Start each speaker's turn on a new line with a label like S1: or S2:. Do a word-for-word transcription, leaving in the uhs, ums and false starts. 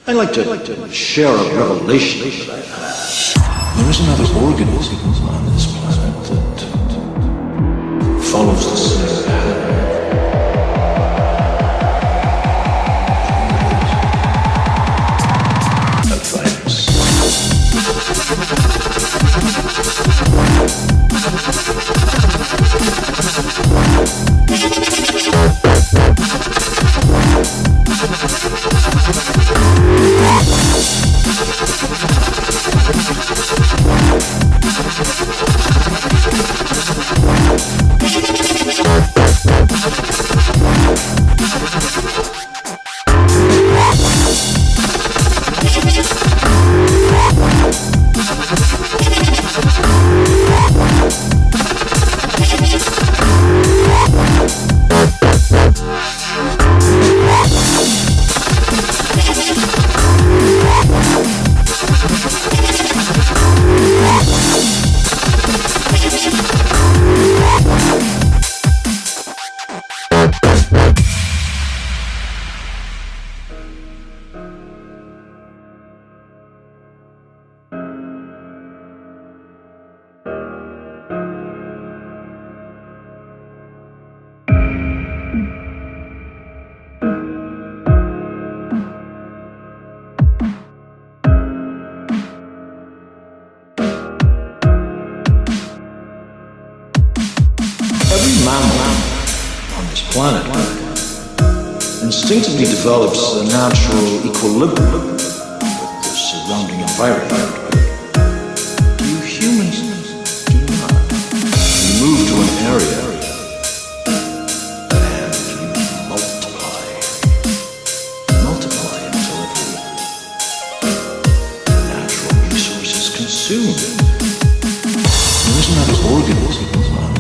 S1: I'd like to share a revelation that I've had. There is another organism on this planet that follows the same pattern. A virus. Every mammal on this planet instinctively develops a natural equilibrium with the surrounding environment. You humans do not. You move to an area and you multiply. Multiply until every natural resource is consumed. There is another organism on